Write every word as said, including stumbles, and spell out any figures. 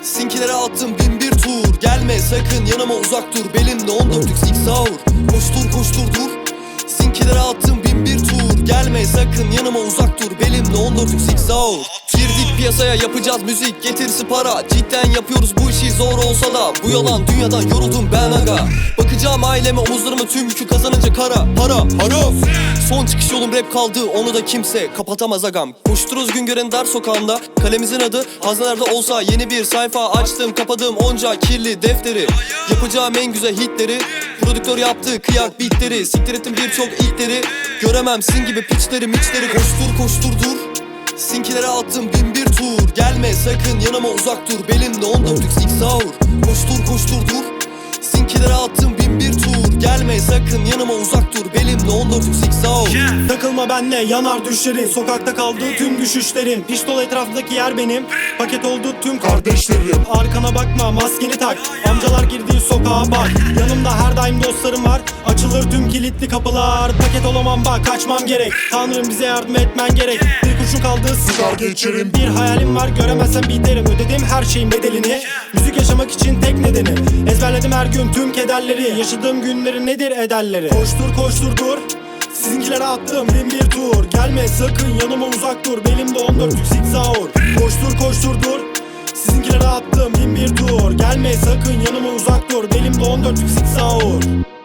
Sinkilere attım bin bir tur. Gelme sakın yanıma, uzak dur. Belimde on dörtlük zigzag. Koştur koştur dur. Sinkilere attım bin bir tur. Gelme sakın yanıma, uzak dur. Belimde on dörtlük zigzag. Girdik piyasaya, yapacağız müzik, getirisi para. Cidden yapıyoruz bu işi, zor olsa da. Bu yalan dünyadan yoruldum ben aga. Bakacağım aileme, omuzlarıma tüm yükü kazanınca kara para para. Son çıkış yolum rap kaldı, onu da kimse kapatamaz agam. Koşturuz gün gören dar sokağında. Kalemizin adı haznelerde olsa, yeni bir sayfa açtım, kapadım onca kirli defteri. Yapacağım en güzel hitleri, prodüktör yaptı kıyak bitleri. Siktir ettim birçok ilkleri, göremem sizin gibi piçleri miçleri. Koştur koştur dur. Sinkilere attım bin bir tur. Gelme sakın yanıma, uzak dur. Belimde on dörtlük zigzag. Koştur koştur dur. Sinkilere attım bin bir tur. Gelme sakın yanıma, uzak dur. Belimde on dörtlük zigzag. yeah. Takılma benle, yanar düşlerin. Sokakta kaldı tüm düşüşlerin. Pistol etrafındaki yer benim. Paket oldu tüm kardeşlerim. Arkana bakma, maskeni tak. Amcalar girdiği sokağa bak. Yanımda her daim dostlarım var. Açılır tüm kilitli kapılar. Paket olamam bak, kaçmam gerek. Tanrım bize yardım etmen gerek. Bir kurşun kaldı, sıkar geçerim. Bir hayalim var, göremezsem biterim. Ödedim her şeyin bedelini. Müzik yaşamak için tek nedeni. Ezberledim her gün tüm kederleri. Yaşadığım günlerin nedir ederleri. Koştur koştur dur. Sizinkilere attım bin bir tur. Gelme sakın yanıma, uzak dur. Belimde on dörtlük zigzag. Koştur koştur dur. Sizinkilere attım bin bir tur. Gelme sakın yanıma, uzak dur. Belimde on dörtlük zigzag.